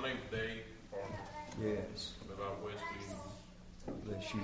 name's Dave Farmer. Yes. I live out west of Bless you.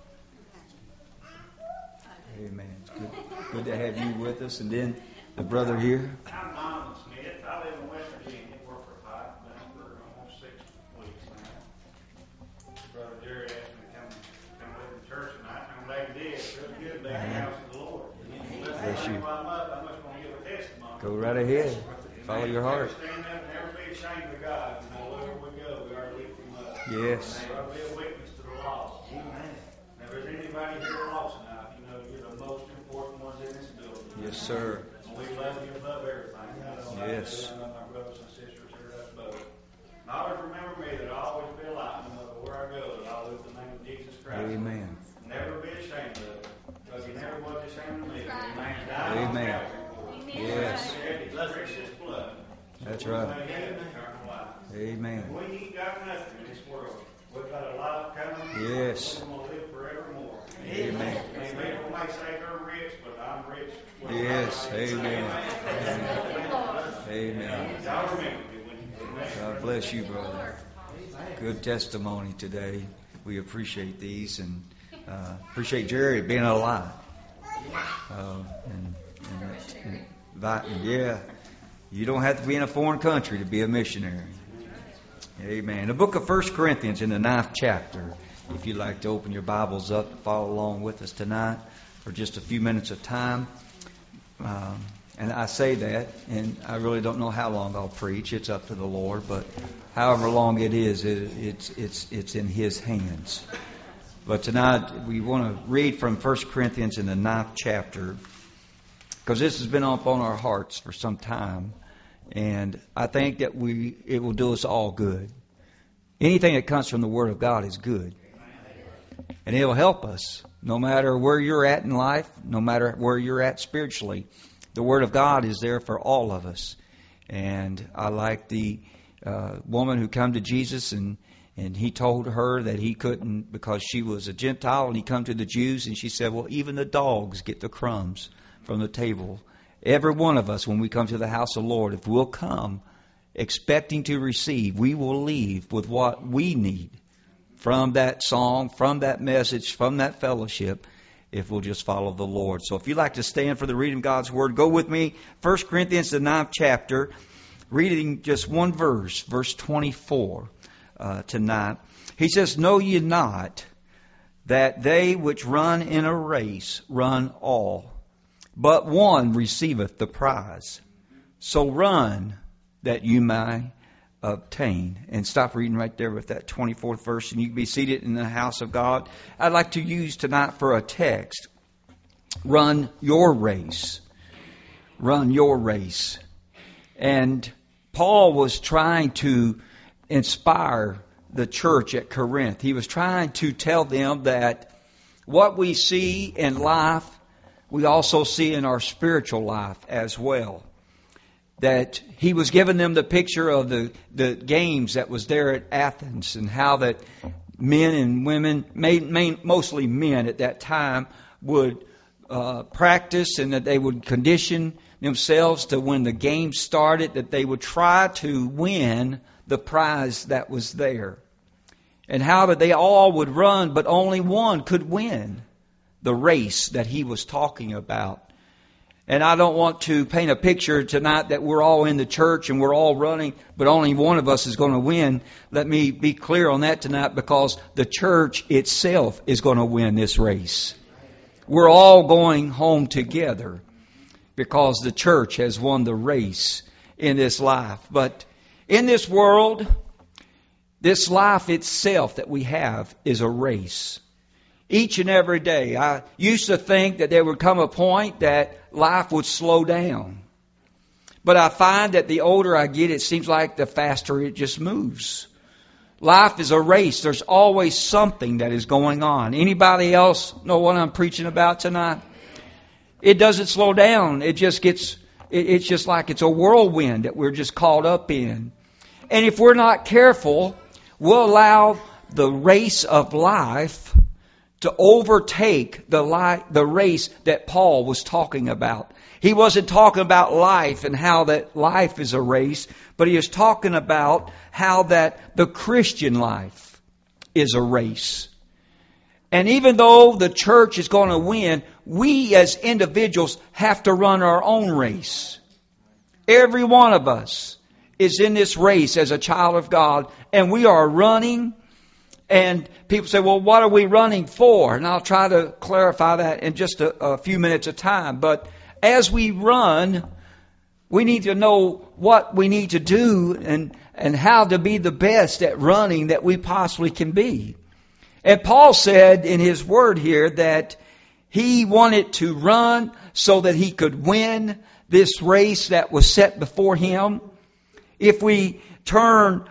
Amen. It's good to have you with us. And then the brother here. I'm Donald Smith. I live in West Virginia. Work for Pike. Been for almost 6 weeks now. Brother Jerry asked me to come with the church tonight. I'm glad he did. It's really good to be in the house of the Lord. Bless you. While I'm just going to give a testimony. Go right ahead. Follow your heart. Stand up and never be ashamed of God. You know, wherever we go, we are to lift Him up. Yes. And we are to be a witness to the lost. Amen. Now, if there's anybody here lost tonight, you know you're the most important ones in this building. Yes, sir. And we love you above everything. Yes. I love my brothers and sisters here, that's both. And always remember me that I always feel like, no matter where I go, that I live in the name of Jesus Christ. Amen. Never be ashamed of it. Because He never was ashamed of me. Amen. Died on Amen. Calvary for us. Yes. His precious blood. That's So right. we may have eternal life. Amen. We ain't got nothing in this world. We've got a life coming. Yes. We're going to live forevermore. Amen. People may say they're rich, but I'm rich. Yes. Amen. Amen. Y'all remember me when you God bless you, brother. Good testimony today. We appreciate these and appreciate Jerry being alive. And inviting. Yeah. You don't have to be in a foreign country to be a missionary. Amen. The book of 1 Corinthians in the 9th chapter. If you'd like to open your Bibles up, follow along with us tonight for just a few minutes of time. And I say that, and I really don't know how long I'll preach. It's up to the Lord, but however long it is, it's in His hands. But tonight we want to read from 1 Corinthians in the 9th chapter, because this has been up on our hearts for some time, and I think that it will do us all good. Anything that comes from the Word of God is good. And it'll help us, no matter where you're at in life, no matter where you're at spiritually. The Word of God is there for all of us. And I like the woman who came to Jesus and He told her that he couldn't, because she was a Gentile, and He come to the Jews, and she said, well, even the dogs get the crumbs from the table. Every one of us, when we come to the house of the Lord, if we'll come expecting to receive, we will leave with what we need from that song, from that message, from that fellowship, if we'll just follow the Lord. So if you'd like to stand for the reading of God's Word, go with me. 1 Corinthians, the 9th chapter, reading just one verse, verse 24 tonight. He says, know ye not that they which run in a race run all, but one receiveth the prize. So run that you may obtain. And stop reading right there with that 24th verse, and you can be seated in the house of God. I'd like to use tonight for a text, run your race. Run your race. And Paul was trying to inspire the church at Corinth. He was trying to tell them that what we see in life, we also see in our spiritual life as well. That he was giving them the picture of the games that was there at Athens, and how that men and women, mostly men at that time, would practice, and that they would condition themselves to when the game started, that they would try to win the prize that was there. And how that they all would run, but only one could win the race that he was talking about. And I don't want to paint a picture tonight that we're all in the church and we're all running, but only one of us is going to win. Let me be clear on that tonight, because the church itself is going to win this race. We're all going home together because the church has won the race in this life. But in this world, this life itself that we have is a race. Each and every day. I used to think that there would come a point that life would slow down. But I find that the older I get, it seems like the faster it just moves. Life is a race. There's always something that is going on. Anybody else know what I'm preaching about tonight? It doesn't slow down. It just gets, it's just like it's a whirlwind that we're just caught up in. And if we're not careful, we'll allow the race of life to overtake the race that Paul was talking about. He wasn't talking about life and how that life is a race, but he is talking about how that the Christian life is a race. And even though the church is going to win, we as individuals have to run our own race. Every one of us is in this race as a child of God, and we are running. And people say, well, what are we running for? And I'll try to clarify that in just a few minutes of time. But as we run, we need to know what we need to do and how to be the best at running that we possibly can be. And Paul said in his word here that he wanted to run so that he could win this race that was set before him. If we turn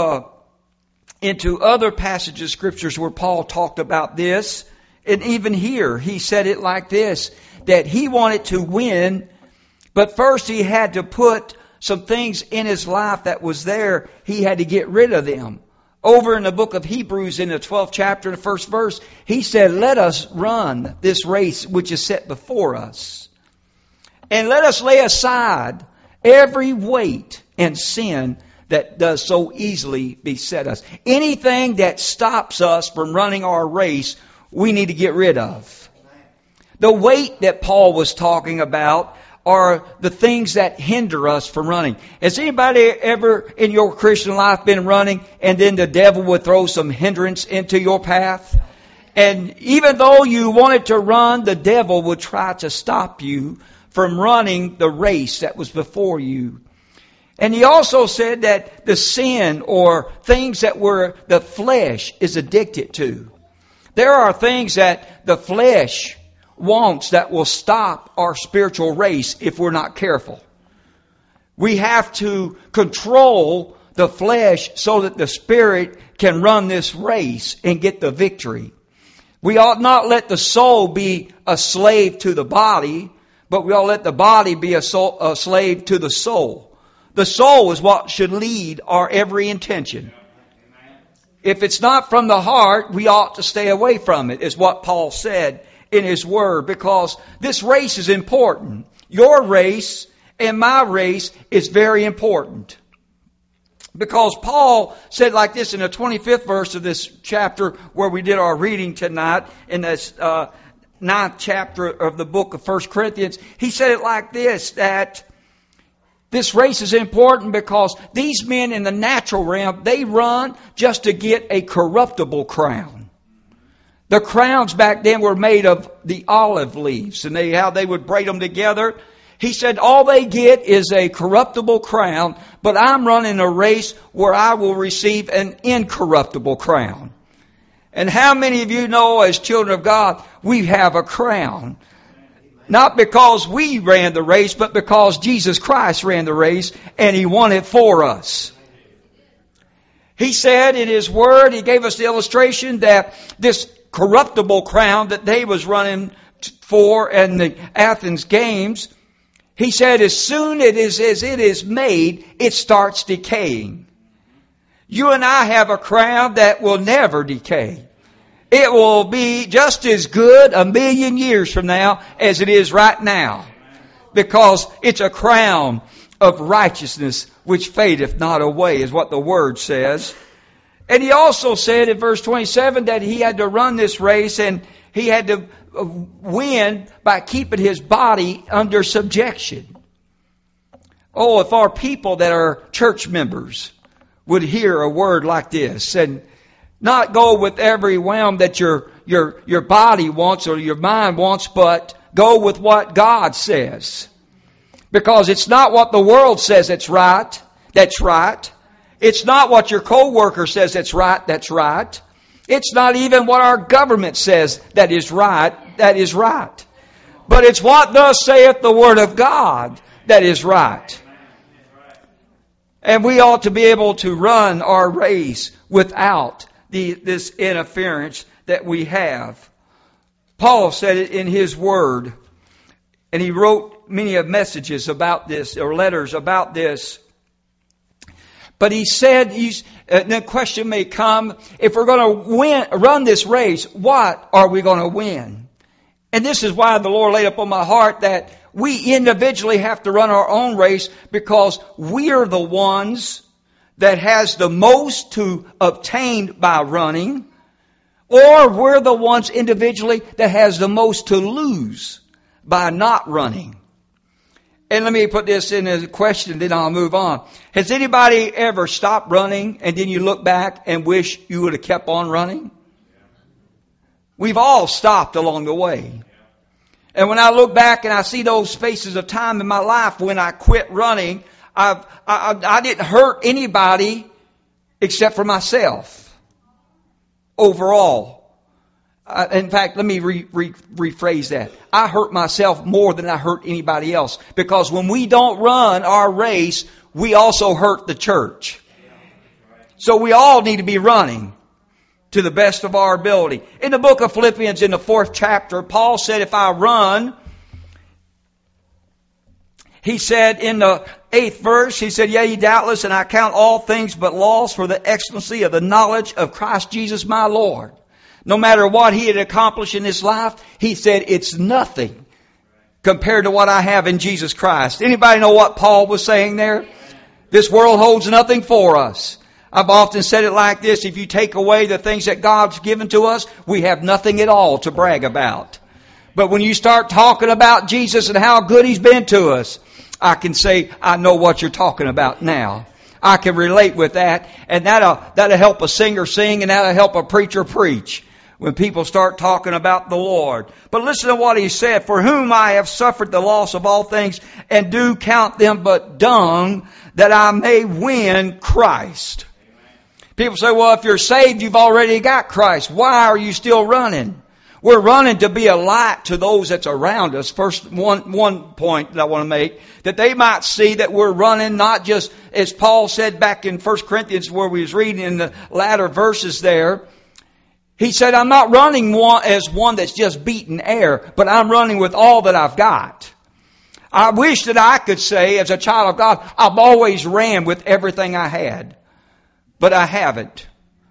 into other passages of scriptures where Paul talked about this, and even here he said it like this, that he wanted to win, but first he had to put some things in his life that was there. He had to get rid of them. Over in the book of Hebrews in the 12th chapter, the first verse, he said, let us run this race which is set before us. And let us lay aside every weight and sin that does so easily beset us. Anything that stops us from running our race, we need to get rid of. The weight that Paul was talking about are the things that hinder us from running. Has anybody ever in your Christian life been running and then the devil would throw some hindrance into your path? And even though you wanted to run, the devil would try to stop you from running the race that was before you. And he also said that the sin or things that the flesh is addicted to. There are things that the flesh wants that will stop our spiritual race if we're not careful. We have to control the flesh so that the spirit can run this race and get the victory. We ought not let the soul be a slave to the body, but we ought to let the body be a slave to the soul. The soul is what should lead our every intention. If it's not from the heart, we ought to stay away from it, is what Paul said in his word, because this race is important. Your race and my race is very important. Because Paul said like this in the 25th verse of this chapter where we did our reading tonight, in this 9th chapter of the book of 1 Corinthians. He said it like this, that this race is important because these men in the natural realm, they run just to get a corruptible crown. The crowns back then were made of the olive leaves, and how they would braid them together. He said, all they get is a corruptible crown, but I'm running a race where I will receive an incorruptible crown. And how many of you know, as children of God, we have a crown? Not because we ran the race, but because Jesus Christ ran the race, and He won it for us. He said in His Word, He gave us the illustration that this corruptible crown that they was running for in the Athens Games, He said as soon as it is made, it starts decaying. You and I have a crown that will never decay. It will be just as good 1,000,000 years from now as it is right now. Because it's a crown of righteousness which fadeth not away, is what the Word says. And He also said in verse 27 that He had to run this race and He had to win by keeping His body under subjection. Oh, if our people that are church members would hear a word like this and not go with every whim that your body wants or your mind wants, but go with what God says. Because it's not what the world says that's right. It's not what your co-worker says that's right. It's not even what our government says that is right. But it's what thus saith the Word of God that is right. And we ought to be able to run our race without this interference that we have. Paul said it in his Word, and he wrote many of messages about this, or letters about this. But he said, the question may come, if we're going to run this race, what are we going to win? And this is why the Lord laid upon my heart that we individually have to run our own race because we are the ones that has the most to obtain by running, or we're the ones individually that has the most to lose by not running. And let me put this in as a question, then I'll move on. Has anybody ever stopped running and then you look back and wish you would have kept on running? We've all stopped along the way. And when I look back and I see those phases of time in my life when I quit running, I didn't hurt anybody except for myself. Overall. In fact, let me rephrase that. I hurt myself more than I hurt anybody else. Because when we don't run our race, we also hurt the church. So we all need to be running to the best of our ability. In the book of Philippians, in the 4th chapter, Paul said, if I run, he said in the 8th verse, he said, yea, doubtless, and I count all things but loss for the excellency of the knowledge of Christ Jesus my Lord. No matter what he had accomplished in his life, he said, it's nothing compared to what I have in Jesus Christ. Anybody know what Paul was saying there? This world holds nothing for us. I've often said it like this, if you take away the things that God's given to us, we have nothing at all to brag about. But when you start talking about Jesus and how good He's been to us, I can say, I know what you're talking about now. I can relate with that, and that'll help a singer sing, and that'll help a preacher preach when people start talking about the Lord. But listen to what he said, for whom I have suffered the loss of all things, and do count them but dung, that I may win Christ. People say, well, if you're saved, you've already got Christ. Why are you still running? We're running to be a light to those that's around us. First, one point that I want to make, that they might see that we're running not just, as Paul said back in 1 Corinthians where we was reading in the latter verses there, he said, I'm not running as one that's just beating air, but I'm running with all that I've got. I wish that I could say, as a child of God, I've always ran with everything I had. But I haven't.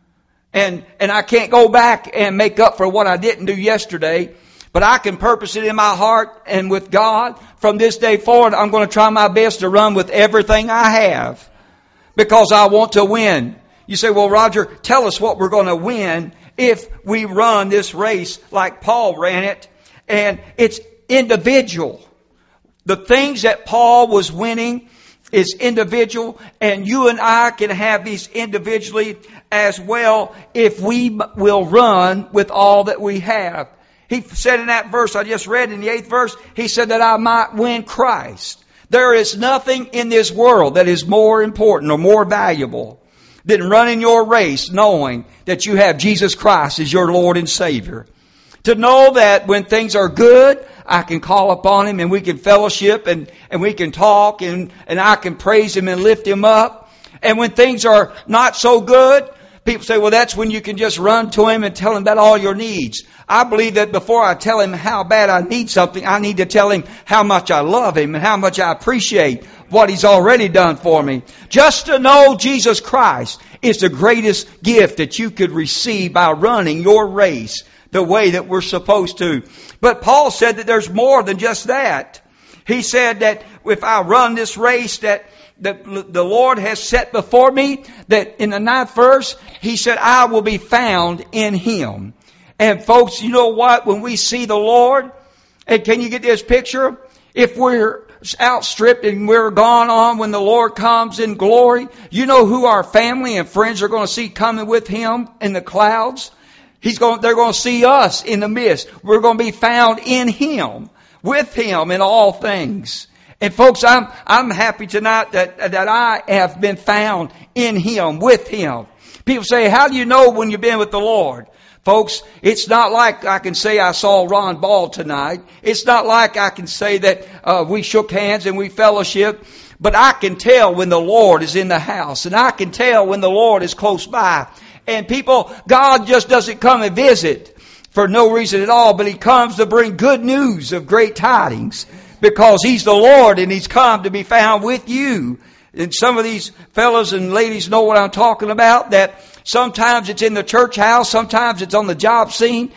And I can't go back and make up for what I didn't do yesterday. But I can purpose it in my heart and with God. From this day forward, I'm going to try my best to run with everything I have. Because I want to win. You say, well, Roger, tell us what we're going to win if we run this race like Paul ran it. And it's individual. The things that Paul was winning is individual, and you and I can have these individually as well if we will run with all that we have. He said in that verse I just read in the 8th verse, he said that I might win Christ. There is nothing in this world that is more important or more valuable than running your race knowing that you have Jesus Christ as your Lord and Savior. To know that when things are good, I can call upon Him and we can fellowship and we can talk and I can praise Him and lift Him up. And when things are not so good, people say, well, that's when you can just run to Him and tell Him about all your needs. I believe that before I tell Him how bad I need something, I need to tell Him how much I love Him and how much I appreciate what He's already done for me. Just to know Jesus Christ is the greatest gift that you could receive by running your race the way that we're supposed to. But Paul said that there's more than just that. He said that if I run this race that the Lord has set before me, that in the 9th verse, he said, I will be found in Him. And folks, you know what? When we see the Lord, and can you get this picture? If we're outstripped and we're gone on when the Lord comes in glory, you know who our family and friends are going to see coming with Him in the clouds? They're going to see us in the midst. We're going to be found in Him, with Him in all things. And folks, I'm happy tonight that I have been found in Him, with Him. People say, how do you know when you've been with the Lord? Folks, it's not like I can say I saw Ron Ball tonight. It's not like I can say that we shook hands and we fellowship. But I can tell when the Lord is in the house. And I can tell when the Lord is close by. And people, God just doesn't come and visit for no reason at all, but He comes to bring good news of great tidings because He's the Lord and He's come to be found with you. And some of these fellows and ladies know what I'm talking about, that sometimes it's in the church house, sometimes it's on the job scene,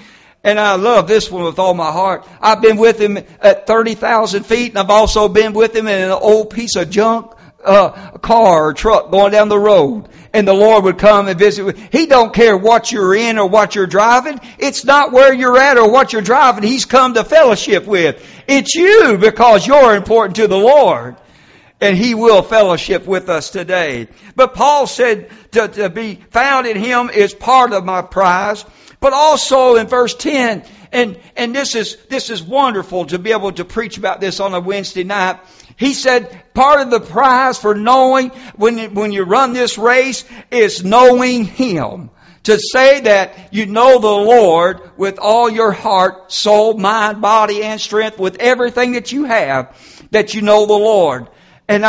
And I love this one with all my heart. I've been with him at 30,000 feet, and I've also been with him in an old piece of junk car or truck going down the road. And the Lord would come and visit. He don't care what you're in or what you're driving. It's not where you're at or what you're driving. He's come to fellowship with. It's you, because you're important to the Lord. And He will fellowship with us today. But Paul said to be found in Him is part of my prize. But also in verse 10, and this is wonderful to be able to preach about this on a Wednesday night. He said part of the prize for knowing when you run this race is knowing Him. To say that you know the Lord with all your heart, soul, mind, body, and strength, with everything that you have, that you know the Lord. And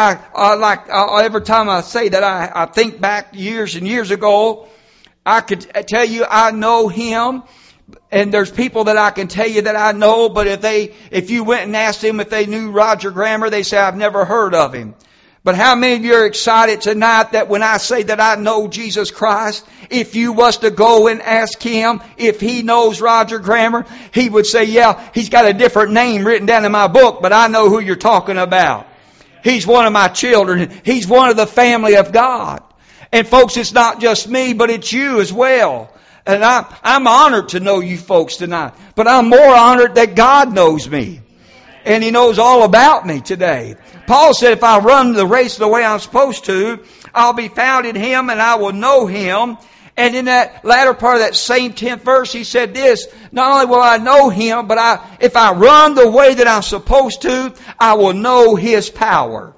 every time I say that, I think back years and years ago. I could tell you I know Him, and there's people that I can tell you that I know, but if you went and asked them if they knew Roger Grammer, they say, I've never heard of him. But how many of you are excited tonight that when I say that I know Jesus Christ, if you was to go and ask Him if He knows Roger Grammer, He would say, yeah, he's got a different name written down in my book, but I know who you're talking about. He's one of my children. He's one of the family of God. And folks, it's not just me, but it's you as well. And I'm honored to know you folks tonight. But I'm more honored that God knows me. And He knows all about me today. Paul said if I run the race the way I'm supposed to, I'll be found in Him and I will know Him. And in that latter part of that same 10th verse, he said this, not only will I know Him, but if I run the way that I'm supposed to, I will know His power.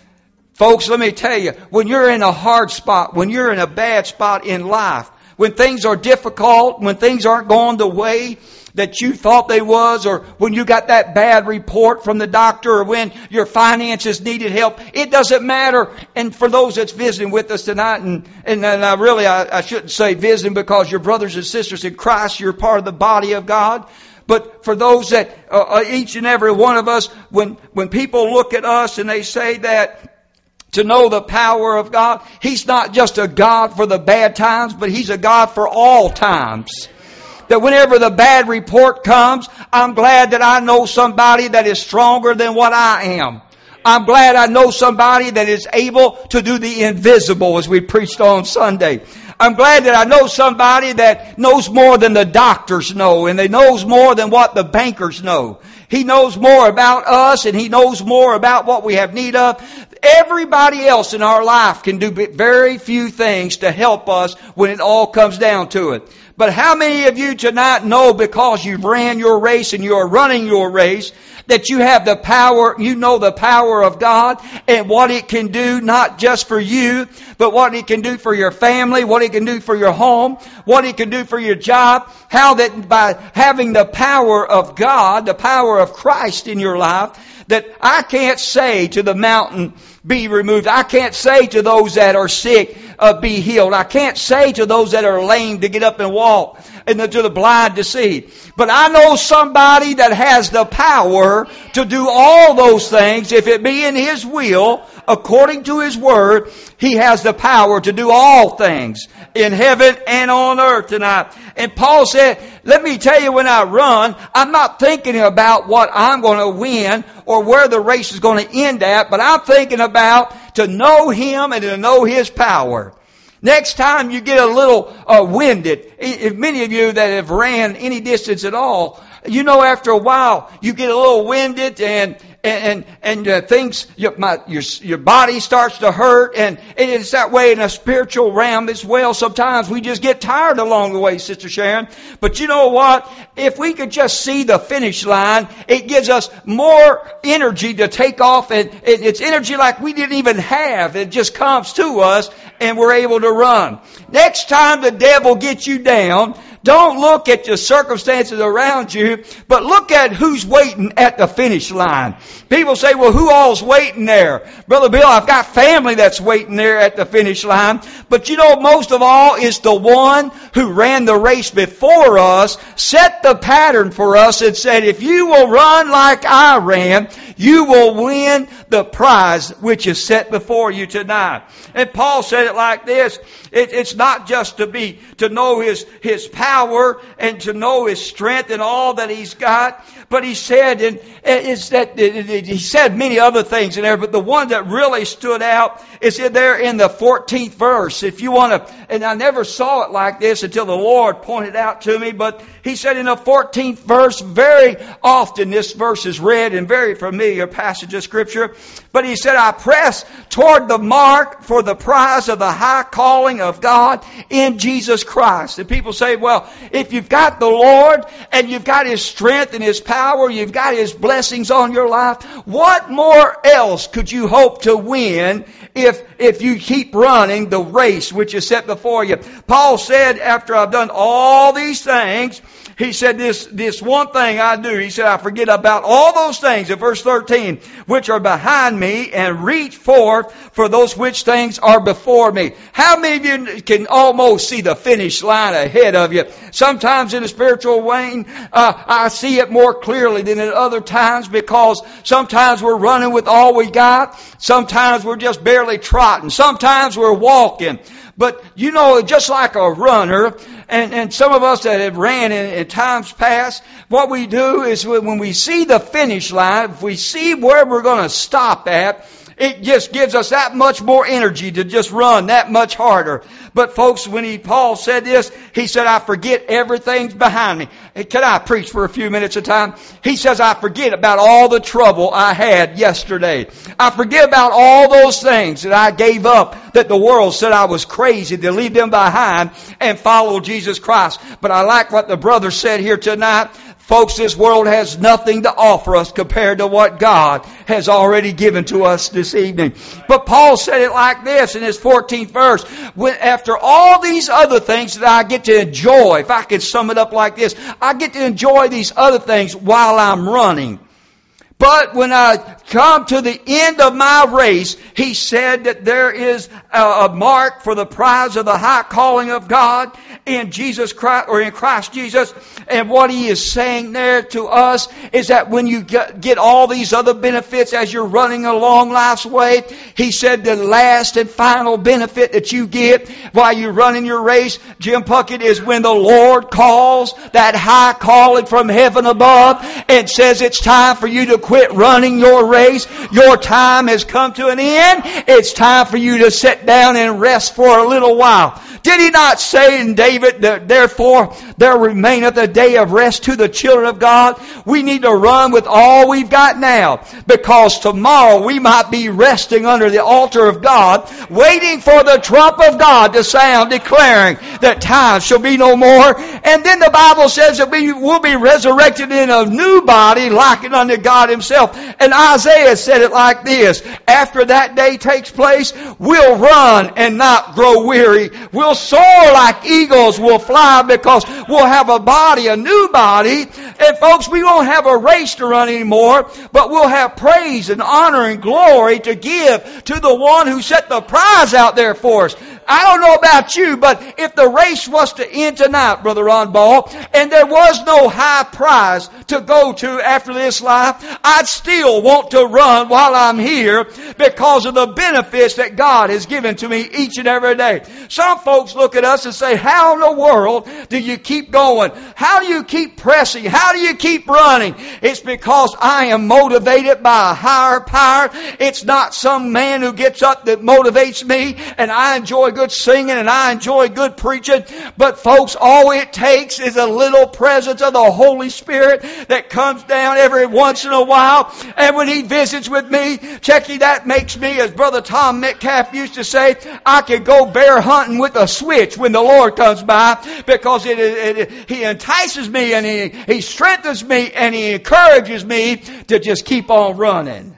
Folks, let me tell you, when you're in a hard spot, when you're in a bad spot in life, when things are difficult, when things aren't going the way that you thought they was, or when you got that bad report from the doctor, or when your finances needed help, it doesn't matter. And for those that's visiting with us tonight, and I shouldn't say visiting, because you're brothers and sisters in Christ, you're part of the body of God. But for those that, each and every one of us, when people look at us and they say that, to know the power of God, He's not just a God for the bad times, but He's a God for all times. That whenever the bad report comes, I'm glad that I know somebody that is stronger than what I am. I'm glad I know somebody that is able to do the invisible, as we preached on Sunday. I'm glad that I know somebody that knows more than the doctors know, and they knows more than what the bankers know. He knows more about us, and He knows more about what we have need of. Everybody else in our life can do very few things to help us when it all comes down to it. But how many of you tonight know, because you've ran your race and you're running your race, that you have the power, you know the power of God and what it can do, not just for you, but what it can do for your family, what it can do for your home, what it can do for your job, how that by having the power of God, the power of Christ in your life, that I can't say to the mountain, be removed. I can't say to those that are sick, be healed. I can't say to those that are lame to get up and walk, and to the blind to see. But I know somebody that has the power to do all those things. If it be in His will, according to His Word, He has the power to do all things in heaven and on earth tonight. And Paul said, let me tell you, when I run, I'm not thinking about what I'm going to win or where the race is going to end at, but I'm thinking about to know Him and to know His power. Next time you get a little winded, if many of you that have ran any distance at all, you know after a while you get a little winded and things, your body starts to hurt, and it's that way in a spiritual realm as well. Sometimes we just get tired along the way, Sister Sharon. But you know what? If we could just see the finish line, it gives us more energy to take off, and it's energy like we didn't even have. It just comes to us, and we're able to run. Next time the devil gets you down, don't look at the circumstances around you, but look at who's waiting at the finish line. People say, well, who all's waiting there? Brother Bill, I've got family that's waiting there at the finish line. But you know, most of all is the one who ran the race before us, set the pattern for us, and said, if you will run like I ran, you will win the prize which is set before you tonight. And Paul said it like this. It's not just to know His power and to know His strength and all that He's got. But he said, he said many other things in there, but the one that really stood out is in there in the 14th verse. If you want to, and I never saw it like this until the Lord pointed out to me, but he said in the 14th verse, very often this verse is read and very familiar passage of Scripture, but he said, I press toward the mark for the prize of the high calling of God in Jesus Christ. And people say, well, if you've got the Lord and you've got His strength and His power, you've got His blessings on your life, what more else could you hope to win if you keep running the race which is set before you? Paul said, after I've done all these things, he said this one thing I do. He said, I forget about all those things in verse 13, which are behind me, and reach forth for those which things are before me. How many of you can almost see the finish line ahead of you? Sometimes in a spiritual vein, I see it more clearly than at other times, because sometimes we're running with all we got. Sometimes we're just barely trotting. Sometimes we're walking. But, you know, just like a runner, and some of us that have ran in times past, what we do is when we see the finish line, if we see where we're going to stop at, it just gives us that much more energy to just run that much harder. But folks, when Paul said this, he said, I forget everything's behind me. Can I preach for a few minutes at a time? He says, I forget about all the trouble I had yesterday. I forget about all those things that I gave up, that the world said I was crazy to leave them behind and follow Jesus Christ. But I like what the brother said here tonight. Folks, this world has nothing to offer us compared to what God has already given to us this evening. But Paul said it like this in his 14th verse. After all these other things that I get to enjoy, if I could sum it up like this, I get to enjoy these other things while I'm running. But when I come to the end of my race, he said that there is a mark for the prize of the high calling of God in Jesus Christ, or in Christ Jesus. And what he is saying there to us is that when you get all these other benefits as you're running along life's way, he said the last and final benefit that you get while you're running your race, Jim Puckett, is when the Lord calls, that high calling from heaven above, and says it's time for you to quit running your race. Your time has come to an end. It's time for you to sit down and rest for a little while. Did he not say in David that therefore there remaineth a day of rest to the children of God? We need to run with all we've got now, because tomorrow we might be resting under the altar of God, waiting for the trump of God to sound, declaring that time shall be no more. And then the Bible says that we will be resurrected in a new body likened unto God Himself. And Isaiah said it like this: after that day takes place, we'll run and not grow weary. We'll soar like eagles. We'll fly, because we'll have a body, a new body. And folks, we won't have a race to run anymore, but we'll have praise and honor and glory to give to the one who set the prize out there for us. I don't know about you, but if the race was to end tonight, Brother Ron Ball, and there was no high prize to go to after this life, I'd still want to run while I'm here because of the benefits that God has given to me each and every day. Some folks look at us and say, how in the world do you keep going? How do you keep pressing? How do you keep running? It's because I am motivated by a higher power. It's not some man who gets up that motivates me, and I enjoy good singing and I enjoy good preaching. But folks, all it takes is a little presence of the Holy Spirit that comes down every once in a while. And when He visits with me, Checky, that makes me, as Brother Tom Metcalf used to say, I can go bear hunting with a switch when the Lord comes by, because He entices me and He strengthens me and He encourages me to just keep on running.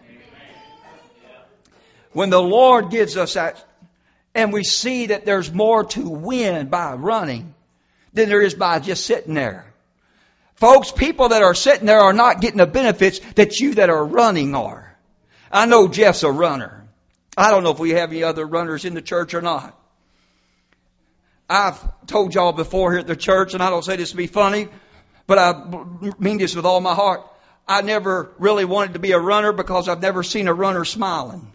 When the Lord gives us that, and we see that there's more to win by running than there is by just sitting there. Folks, people that are sitting there are not getting the benefits that you that are running are. I know Jeff's a runner. I don't know if we have any other runners in the church or not. I've told y'all before here at the church, and I don't say this to be funny, but I mean this with all my heart. I never really wanted to be a runner because I've never seen a runner smiling.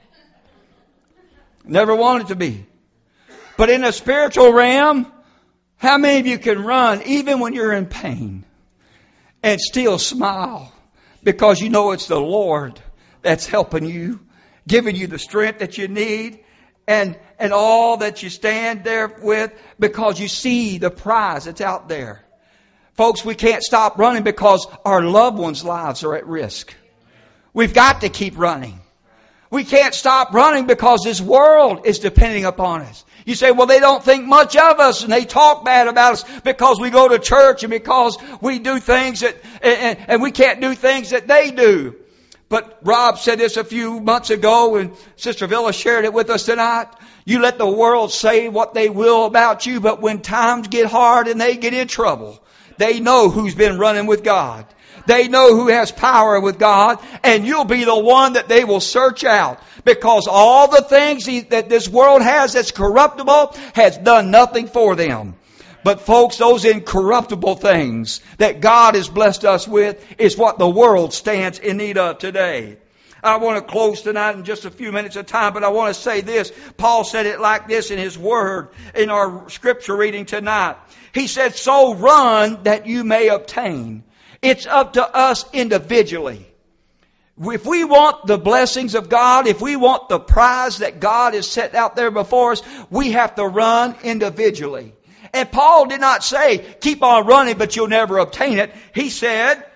Never wanted to be. But in a spiritual realm, how many of you can run even when you're in pain and still smile because you know it's the Lord that's helping you, giving you the strength that you need and all that you stand there with because you see the prize that's out there. Folks, we can't stop running because our loved ones' lives are at risk. We've got to keep running. We can't stop running because this world is depending upon us. You say, well, they don't think much of us and they talk bad about us because we go to church and because we do things that, and we can't do things that they do. But Rob said this a few months ago and Sister Villa shared it with us tonight. You let the world say what they will about you, but when times get hard and they get in trouble, they know who's been running with God. They know who has power with God, and you'll be the one that they will search out. Because all the things that this world has that's corruptible has done nothing for them. But folks, those incorruptible things that God has blessed us with is what the world stands in need of today. I want to close tonight in just a few minutes of time, but I want to say this. Paul said it like this in his word in our scripture reading tonight. He said, so run that you may obtain. It's up to us individually. If we want the blessings of God, if we want the prize that God has set out there before us, we have to run individually. And Paul did not say, keep on running, but you'll never obtain it. He said,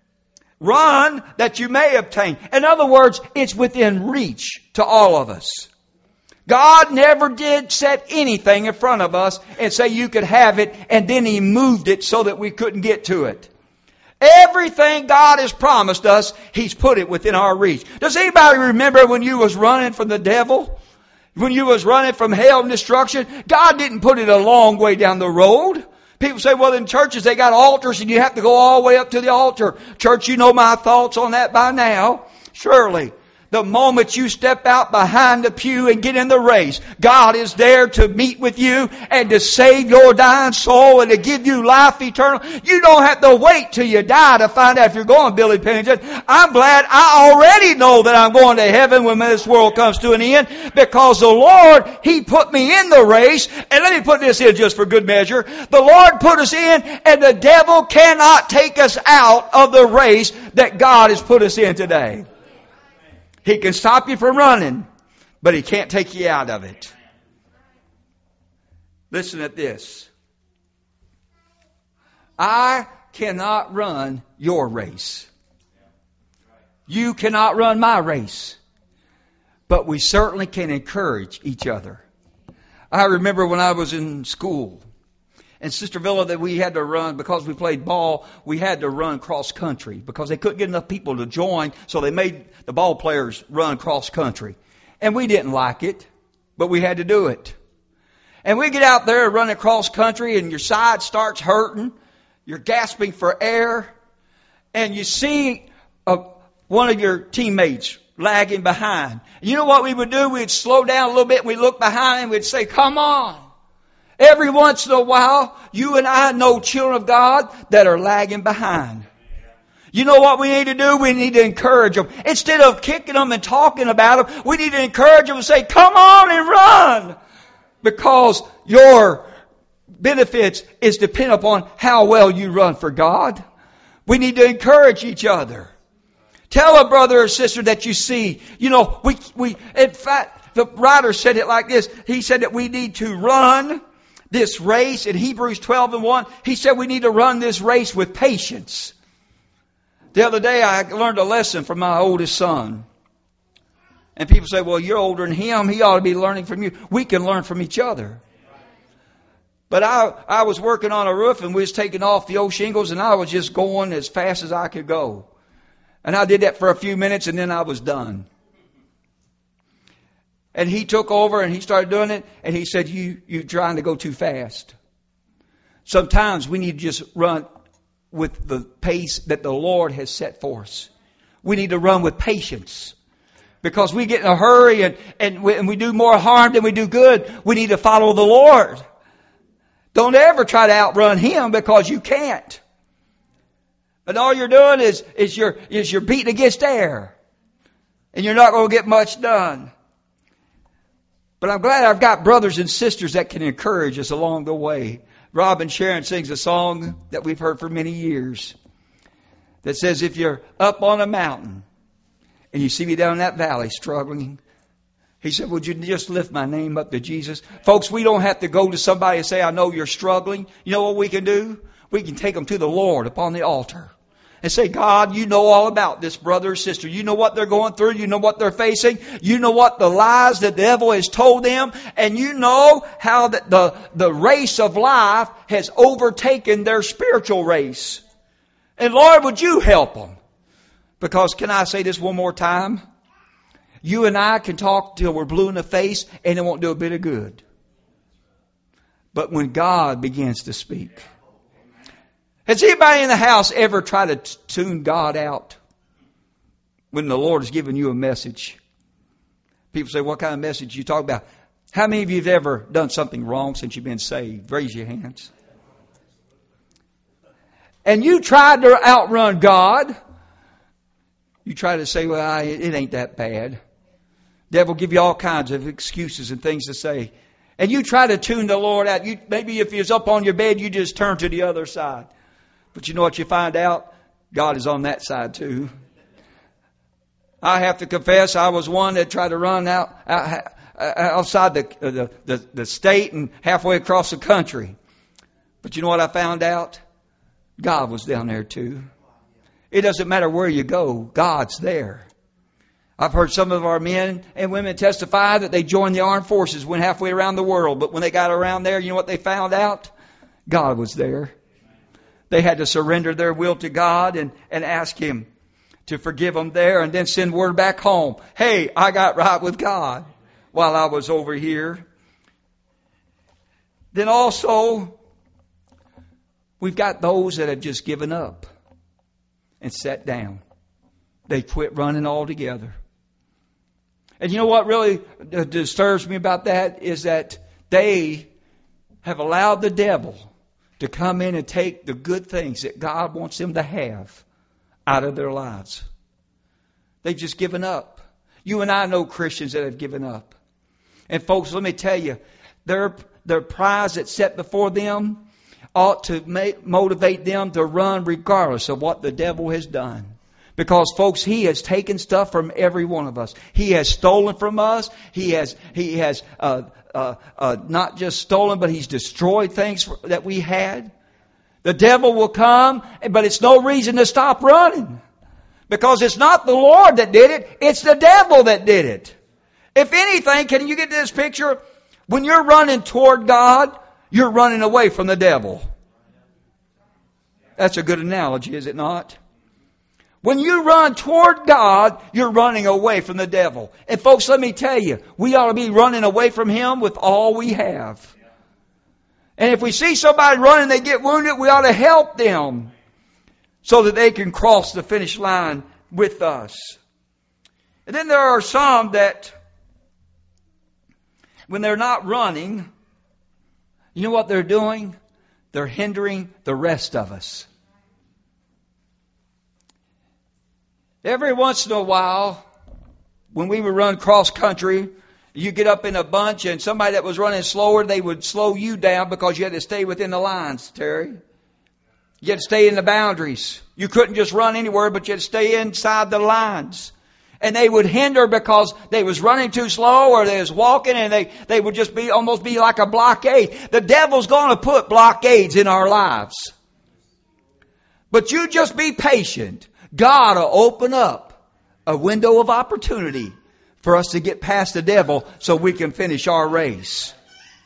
run that you may obtain. In other words, it's within reach to all of us. God never did set anything in front of us and say you could have it, and then He moved it so that we couldn't get to it. Everything God has promised us, He's put it within our reach. Does anybody remember when you was running from the devil? When you was running from hell and destruction? God didn't put it a long way down the road. People say, well, in churches they got altars and you have to go all the way up to the altar. Church, you know my thoughts on that by now. Surely. The moment you step out behind the pew and get in the race, God is there to meet with you and to save your dying soul and to give you life eternal. You don't have to wait till you die to find out if you're going, Billy Pennington. I'm glad I already know that I'm going to heaven when this world comes to an end because the Lord, He put me in the race. And let me put this in just for good measure. The Lord put us in and the devil cannot take us out of the race that God has put us in today. He can stop you from running, but he can't take you out of it. Listen at this. I cannot run your race. You cannot run my race. But we certainly can encourage each other. I remember when I was in school, and Sister Villa, that we had to run, because we played ball, we had to run cross country because they couldn't get enough people to join, so they made the ball players run cross country. And we didn't like it, but we had to do it. And we get out there running cross country and your side starts hurting, you're gasping for air, and you see one of your teammates lagging behind. You know what we would do? We'd slow down a little bit, we'd look behind and we'd say, come on. Every once in a while, you and I know children of God that are lagging behind. You know what we need to do? We need to encourage them. Instead of kicking them and talking about them, we need to encourage them and say, come on and run. Because your benefits is dependent upon how well you run for God. We need to encourage each other. Tell a brother or sister that you see. You know, we in fact, the writer said it like this. He said that we need to run this race in Hebrews 12:1. He said we need to run this race with patience. The other day I learned a lesson from my oldest son. And people say, well, you're older than him. He ought to be learning from you. We can learn from each other. But I was working on a roof and we was taking off the old shingles and I was just going as fast as I could go. And I did that for a few minutes and then I was done. And he took over and he started doing it. And he said, you're trying to go too fast. Sometimes we need to just run with the pace that the Lord has set for us. We need to run with patience. Because we get in a hurry and we do more harm than we do good. We need to follow the Lord. Don't ever try to outrun Him because you can't. And all you're doing is you're beating against air. And you're not going to get much done. But I'm glad I've got brothers and sisters that can encourage us along the way. Robin Sharon sings a song that we've heard for many years that says, if you're up on a mountain and you see me down in that valley struggling, he said, would you just lift my name up to Jesus? Folks, we don't have to go to somebody and say, I know you're struggling. You know what we can do? We can take them to the Lord upon the altar. And say, God, you know all about this brother or sister. You know what they're going through. You know what they're facing. You know what the lies the devil has told them. And you know how the race of life has overtaken their spiritual race. And Lord, would you help them? Because can I say this one more time? You and I can talk till we're blue in the face and it won't do a bit of good. But when God begins to speak. Has anybody in the house ever tried to tune God out when the Lord has given you a message? People say, what kind of message you talk about? How many of you have ever done something wrong since you've been saved? Raise your hands. And you tried to outrun God. You try to say, well, it ain't that bad. Devil give you all kinds of excuses and things to say. And you try to tune the Lord out. Maybe if he was up on your bed, you just turn to the other side. But you know what you find out? God is on that side too. I have to confess, I was one that tried to run outside the state and halfway across the country. But you know what I found out? God was down there too. It doesn't matter where you go, God's there. I've heard some of our men and women testify that they joined the armed forces, went halfway around the world. But when they got around there, you know what they found out? God was there. They had to surrender their will to God and ask Him to forgive them there and then send word back home. Hey, I got right with God while I was over here. Then also, we've got those that have just given up and sat down. They quit running altogether. And you know what really disturbs me about that is that they have allowed the devil to come in and take the good things that God wants them to have out of their lives. They've just given up. You and I know Christians that have given up. And folks, let me tell you, their prize that's set before them ought to motivate them to run regardless of what the devil has done. Because folks, he has taken stuff from every one of us. He has stolen from us. He has not just stolen, but he's destroyed things that we had. The devil will come, but it's no reason to stop running. Because it's not the Lord that did it, it's the devil that did it. If anything, can you get this picture? When you're running toward God, you're running away from the devil. That's a good analogy, is it not? When you run toward God, you're running away from the devil. And folks, let me tell you, we ought to be running away from him with all we have. And if we see somebody running, they get wounded, we ought to help them so that they can cross the finish line with us. And then there are some that, when they're not running, you know what they're doing? They're hindering the rest of us. Every once in a while, when we would run cross country, you get up in a bunch and somebody that was running slower, they would slow you down because you had to stay within the lines, Terry. You had to stay in the boundaries. You couldn't just run anywhere, but you had to stay inside the lines. And they would hinder because they was running too slow or they was walking and they would just almost be like a blockade. The devil's going to put blockades in our lives. But you just be patient. God will open up a window of opportunity for us to get past the devil so we can finish our race.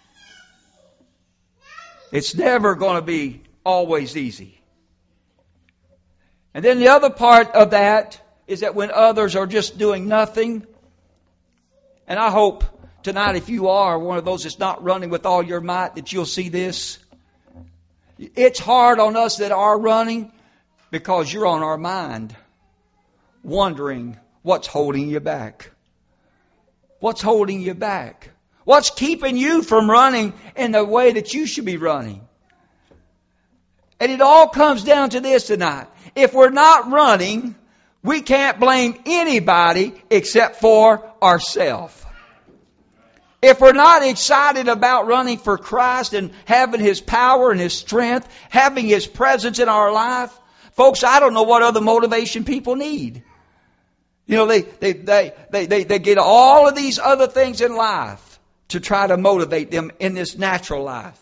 It's never going to be always easy. And then the other part of that is that when others are just doing nothing, and I hope tonight if you are one of those that's not running with all your might that you'll see this. It's hard on us that are running because you're on our mind, wondering what's holding you back. What's holding you back? What's keeping you from running in the way that you should be running? And it all comes down to this tonight. if we're not running, we can't blame anybody except for ourselves. If we're not excited about running for Christ and having His power and His strength, having His presence in our life, folks, I don't know what other motivation people need. You know, they get all of these other things in life to try to motivate them in this natural life.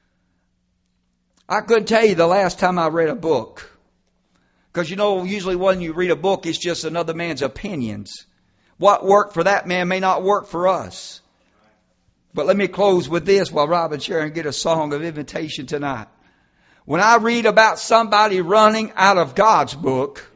I couldn't tell you the last time I read a book. Because, you know, usually when you read a book, it's just another man's opinions. What worked for that man may not work for us. But let me close with this while Rob and Sharon get a song of invitation tonight. When I read about somebody running out of God's book,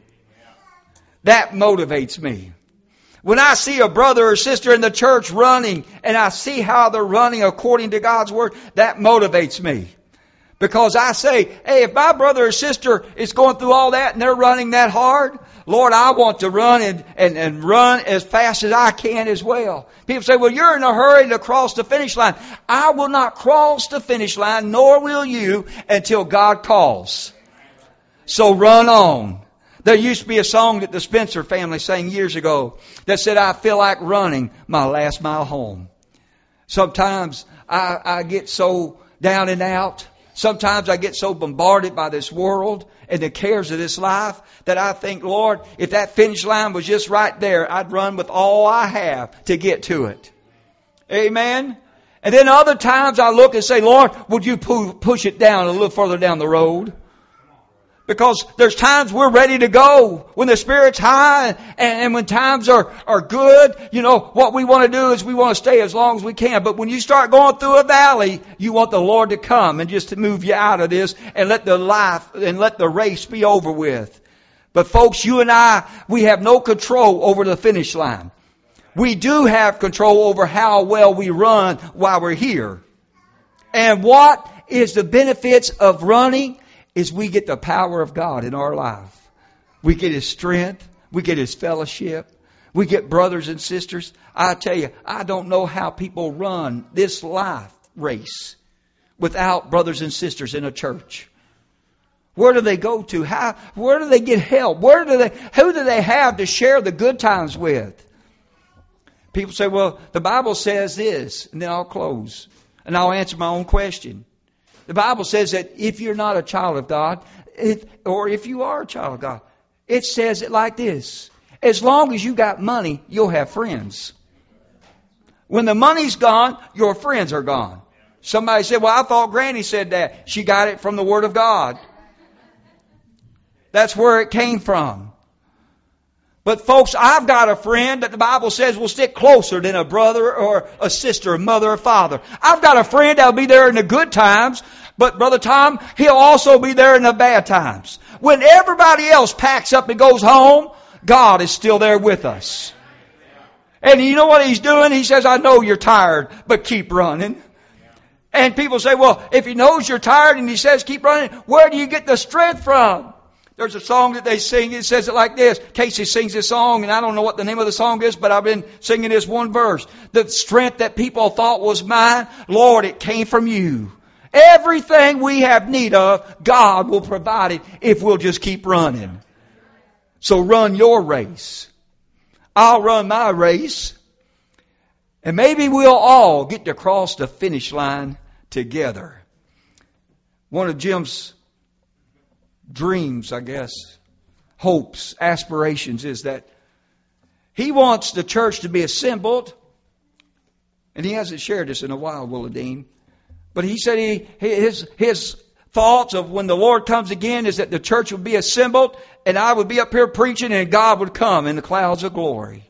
that motivates me. When I see a brother or sister in the church running, and I see how they're running according to God's Word, that motivates me. Because I say, hey, if my brother or sister is going through all that and they're running that hard, Lord, I want to run and run as fast as I can as well. People say, well, you're in a hurry to cross the finish line. I will not cross the finish line, nor will you, until God calls. So run on. There used to be a song that the Spencer family sang years ago that said, I feel like running my last mile home. Sometimes I get so down and out. Sometimes I get so bombarded by this world and the cares of this life that I think, Lord, if that finish line was just right there, I'd run with all I have to get to it. Amen? And then other times I look and say, Lord, would you push it down a little further down the road? Because there's times we're ready to go when the Spirit's high and when times are good. You know, what we want to do is we want to stay as long as we can. But when you start going through a valley, you want the Lord to come and just to move you out of this and let the race be over with. But folks, you and I, we have no control over the finish line. We do have control over how well we run while we're here. And what is the benefits of running? Is we get the power of God in our life. We get His strength. We get His fellowship. We get brothers and sisters. I tell you, I don't know how people run this life race without brothers and sisters in a church. Where do they go to? Where do they get help? Who do they have to share the good times with? People say, well, the Bible says this, and then I'll close. And I'll answer my own question. The Bible says that if you're not a child of God, or if you are a child of God, it says it like this. As long as you got money, you'll have friends. When the money's gone, your friends are gone. Somebody said, well, I thought Granny said that. She got it from the Word of God. That's where it came from. But folks, I've got a friend that the Bible says will stick closer than a brother or a sister, a mother or father. I've got a friend that'll be there in the good times, but Brother Tom, he'll also be there in the bad times. When everybody else packs up and goes home, God is still there with us. And you know what He's doing? He says, I know you're tired, but keep running. And people say, well, if He knows you're tired and He says keep running, where do you get the strength from? There's a song that they sing. It says it like this. Casey sings this song, and I don't know what the name of the song is, but I've been singing this one verse. The strength that people thought was mine, Lord, it came from You. Everything we have need of, God will provide it if we'll just keep running. So run your race. I'll run my race. And maybe we'll all get to cross the finish line together. One of Jim's dreams, I guess, hopes, aspirations is that he wants the church to be assembled, and he hasn't shared this in a while, Willadine, but he said his thoughts of when the Lord comes again is that the church would be assembled and I would be up here preaching and God would come in the clouds of glory.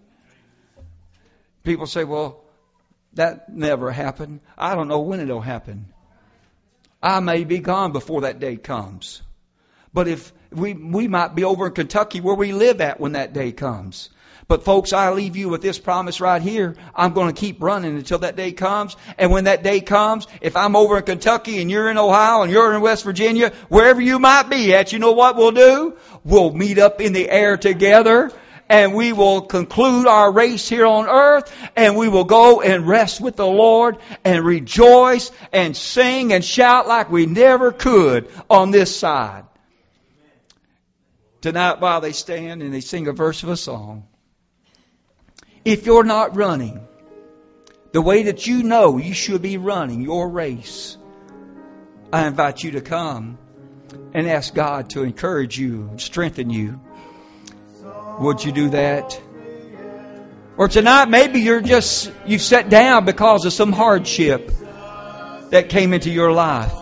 People say, well, that never happened. I don't know when it'll happen. I may be gone before that day comes. But if we might be over in Kentucky where we live at when that day comes. But folks, I leave you with this promise right here. I'm going to keep running until that day comes. And when that day comes, if I'm over in Kentucky and you're in Ohio and you're in West Virginia, wherever you might be at, you know what we'll do? We'll meet up in the air together and we will conclude our race here on earth and we will go and rest with the Lord and rejoice and sing and shout like we never could on this side. tonight while they stand and they sing a verse of a song. If you're not running the way that you know you should be running your race, I invite you to come and ask God to encourage you, strengthen you. Would you do that? Or tonight maybe you've sat down because of some hardship that came into your life.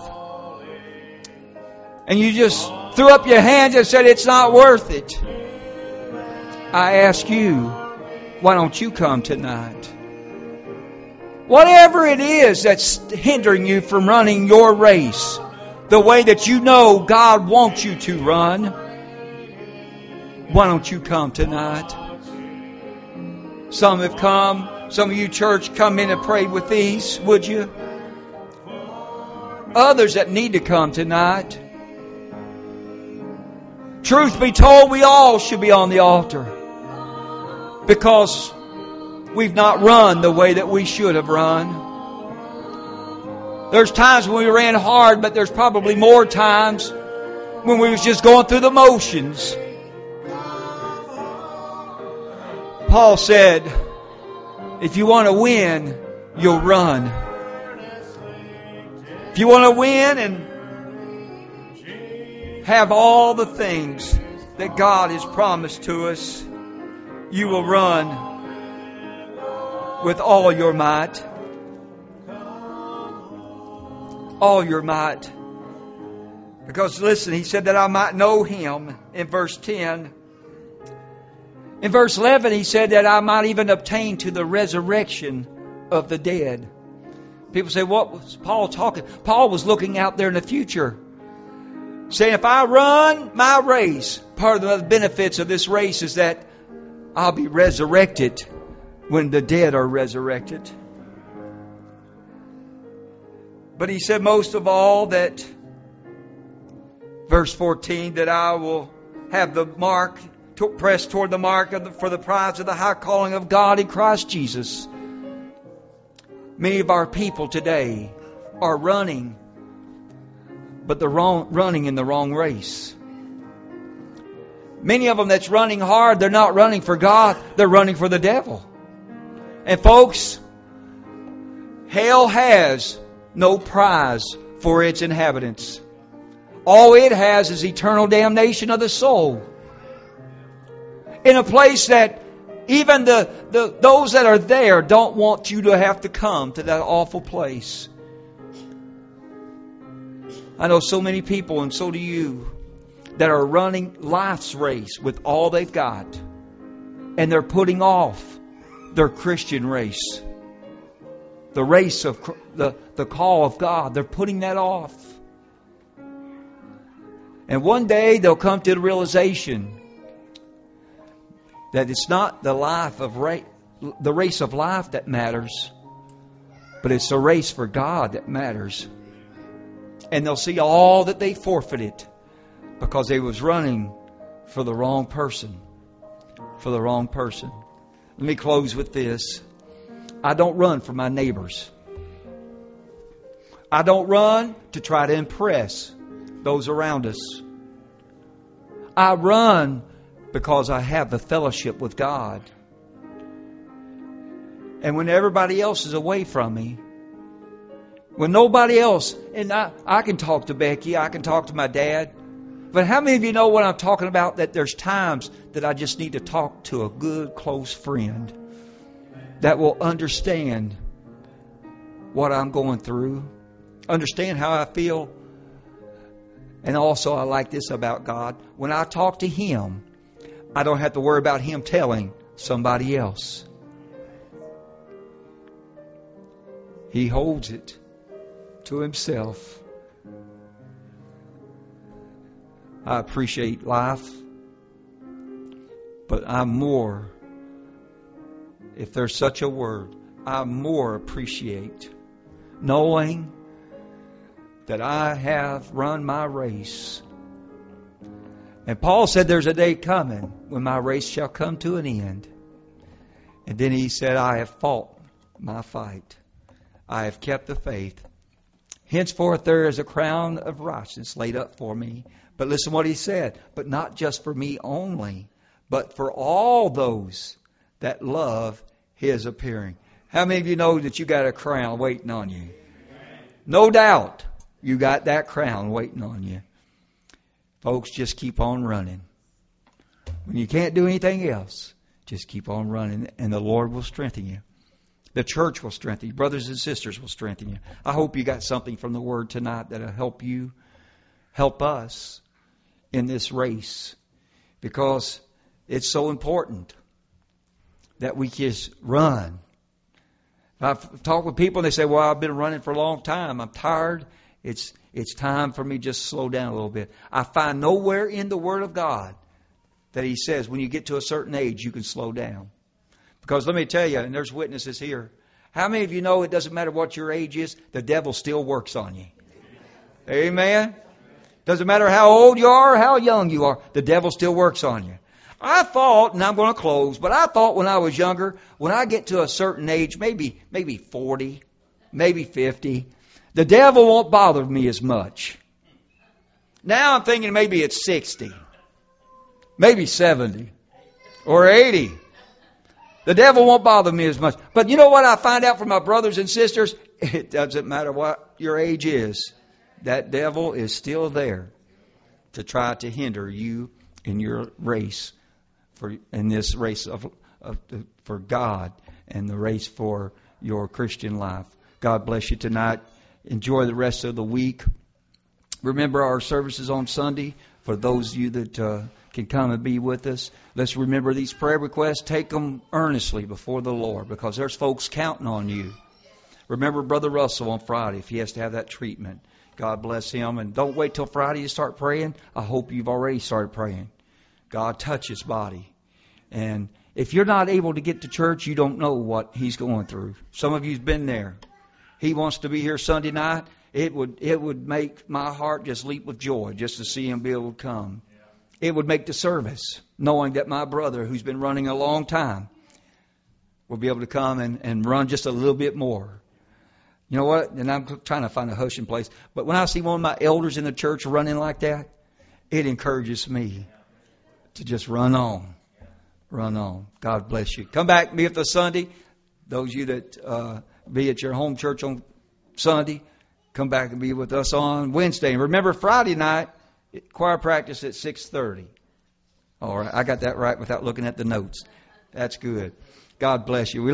And you just threw up your hands and said, it's not worth it. I ask you, why don't you come tonight? Whatever it is that's hindering you from running your race the way that you know God wants you to run, why don't you come tonight? Some have come. Some of you church come in and pray with these, would you? Others that need to come tonight. Truth be told, we all should be on the altar because we've not run the way that we should have run. There's times when we ran hard, but there's probably more times when we was just going through the motions. Paul said, if you want to win, you'll run. If you want to win and have all the things that God has promised to us, you will run with all your might. All your might. Because listen, he said that I might know Him in verse 10. In verse 11 he said that I might even obtain to the resurrection of the dead. People say, what was Paul talking? Paul was looking out there in the future. Saying, if I run my race, part of the benefits of this race is that I'll be resurrected when the dead are resurrected. But he said most of all that, verse 14, that I will have the mark, press toward the mark for the prize of the high calling of God in Christ Jesus. Many of our people today are running, but they're running in the wrong race. Many of them that's running hard, they're not running for God, they're running for the devil. And folks, hell has no prize for its inhabitants. All it has is eternal damnation of the soul. In a place that even those that are there don't want you to have to come to that awful place. I know so many people, and so do you, that are running life's race with all they've got. And they're putting off their Christian race. The race of the call of God. They're putting that off. And one day they'll come to the realization that it's not the race of life that matters, but it's the race for God that matters. And they'll see all that they forfeited because they was running for the wrong person. For the wrong person. Let me close with this. I don't run for my neighbors. I don't run to try to impress those around us. I run because I have the fellowship with God. And when everybody else is away from me, when nobody else, and I can talk to Becky, I can talk to my dad, but how many of you know what I'm talking about? That there's times that I just need to talk to a good, close friend that will understand what I'm going through, understand how I feel. And also I like this about God. When I talk to Him, I don't have to worry about Him telling somebody else. He holds it to Himself. I appreciate life, but I'm more, if there's such a word, I more appreciate knowing that I have run my race. And Paul said there's a day coming when my race shall come to an end. And then he said, I have fought my fight. I have kept the faith. Henceforth there is a crown of righteousness laid up for me. But listen what he said. But not just for me only, but for all those that love his appearing. How many of you know that you got a crown waiting on you? No doubt you got that crown waiting on you. Folks, just keep on running. When you can't do anything else, just keep on running, and the Lord will strengthen you. The church will strengthen you. Brothers and sisters will strengthen you. I hope you got something from the Word tonight that will help you, help us in this race, because it's so important that we just run. I've talked with people and they say, well, I've been running for a long time. I'm tired. It's time for me to just slow down a little bit. I find nowhere in the Word of God that He says when you get to a certain age, you can slow down. Because let me tell you, and there's witnesses here, how many of you know it doesn't matter what your age is, the devil still works on you? Amen? Doesn't matter how old you are or how young you are, the devil still works on you. I thought, and I'm going to close, but I thought when I was younger, when I get to a certain age, maybe 40, maybe 50, the devil won't bother me as much. Now I'm thinking maybe it's 60, maybe 70, or 80. The devil won't bother me as much. But you know what I find out from my brothers and sisters? It doesn't matter what your age is. That devil is still there to try to hinder you in your race, in this race for God and the race for your Christian life. God bless you tonight. Enjoy the rest of the week. Remember our services on Sunday for those of you that can come and be with us. Let's remember these prayer requests. Take them earnestly before the Lord, because there's folks counting on you. Remember Brother Russell on Friday if he has to have that treatment. God bless him. And don't wait till Friday to start praying. I hope you've already started praying. God touch his body. And if you're not able to get to church, you don't know what he's going through. Some of you've been there. He wants to be here Sunday night. It would make my heart just leap with joy just to see him be able to come. It would make the service, knowing that my brother, who's been running a long time, will be able to come and run just a little bit more. You know what? And I'm trying to find a hushing place. But when I see one of my elders in the church running like that, it encourages me to just run on. Run on. God bless you. Come back and be with us Sunday. Those of you that be at your home church on Sunday, come back and be with us on Wednesday. And remember, Friday night, choir practice at 6:30. All right, I got that right without looking at the notes. That's good. God bless you.